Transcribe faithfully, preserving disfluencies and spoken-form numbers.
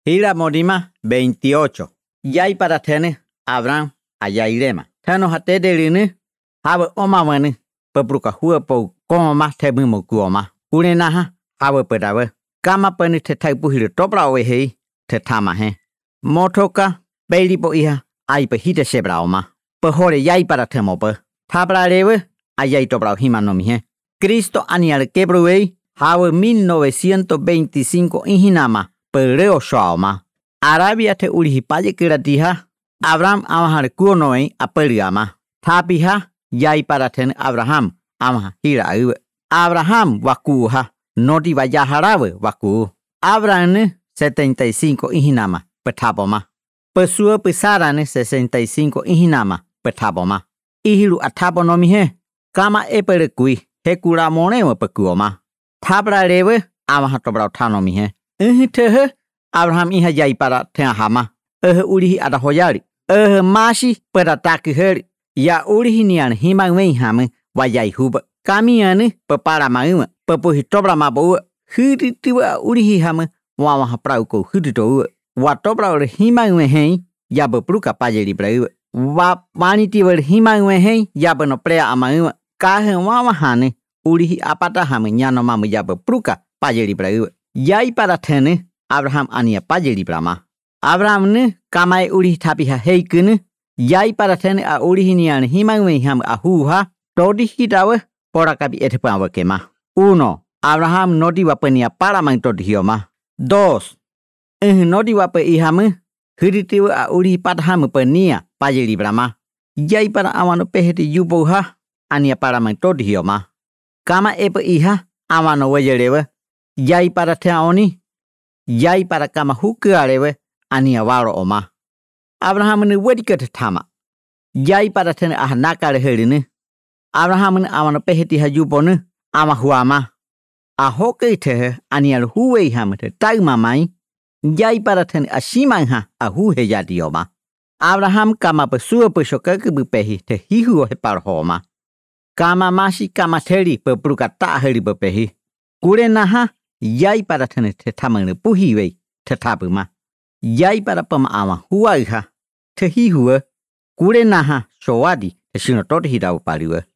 Hira Modima veintiocho. Yai para tene Abraham ayairema. Tano hatede rini habe omamani pepruka hua po koma tebimu kuoma. Urenaha habe pedawe. Kama peni te taipu hiri topra oe hei te tama he. Motoka beilipo iha aipe hite sebra oma. Pehore yai para temope. Tabra rewe ayai topra hima nomi he. Cristo anial quebruei habe mil novecientos veinticinco inhinama pereo shoama. Arabia te urihipaye kiratiha Abraham amahar kuonoei apeliama. Tapiha yai para ten Abraham amah hira iwe. Abraham wakuha noti vayaharawe waku. Abraham setenta y cinco inhinama petapoma. Pesua pesarane sesenta y cinco inhinama petapoma. Ihiru atapo nomi he. Kama eperekui hekura moneo pekuoma. Tabra rewe amah tobra tanomi he. Ihitehe Abraham iha yai para tenhama. Eh urihi ada hoyari. Eh mashi para takiheri. Ya urihi nian hima weihame wayai huba. Kami ane pepara maima. Pepuhi tobra mabawa. Hiri tiwa urihi hame wawaha prauko hiri towa. Wa tobra ure hima wehei ya bepruka pajeri braiwa. Wa maniti ure hima wehei ya beno prea amaima. Kahe wawahane urihi apata hame nyano mamu ya bepruka pajeri braiwa. Yai para tene Abraham ania pajeri brama. Abraham ne kamai urihi tapiha heikene. Yai para tene a urihi nian hima weham ahuha. Todi hitawe pora kapi etepa wakema. Uno. Abraham noti wapenia para mangtodi hioma. Dos. Eh noti wape ihame. Hiritiwe a urihi patahame penia pajeri brama. Yai para amano peheti yuboha ania para mangtodi hioma. Kama epe iha amano wejerewe. Yai para teaoni. Yai para kama hukuarewe ania waro oma. Abraham ne wedikete tama. Yai para tene ahanakare herine. Abraham ne amano peheti hajubone ama huama. Ahoke tehe anial huwe hamete taumamai. Yai para tene ashimangha ahuhe yadioma. Abraham kama pesua pesokake bepehi te hihu he parhoma. Kama mashi kama teri pepruka ta heri bepehi. Kure naha yai para tene te tamane puhiwe te tabuma. Yai para pama ama huaiha te hihuwe. Kure naha showadi te shinotote hidau pariwe.